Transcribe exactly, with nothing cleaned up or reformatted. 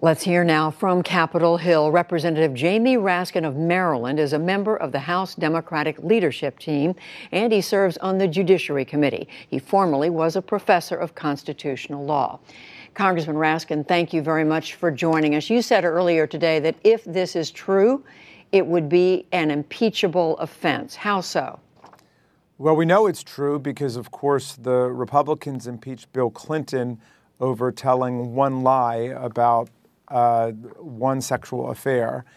Let's hear now from Capitol Hill. Representative Jamie Raskin of Maryland is a member of the House Democratic Leadership Team, and he serves on the Judiciary Committee. He formerly was a professor of constitutional law. Congressman Raskin, thank you very much for joining us. You said earlier today that if this is true, it would be an impeachable offense. How so? Well, we know it's true because, of course, the Republicans impeached Bill Clinton over telling one lie about uh, one sexual affair.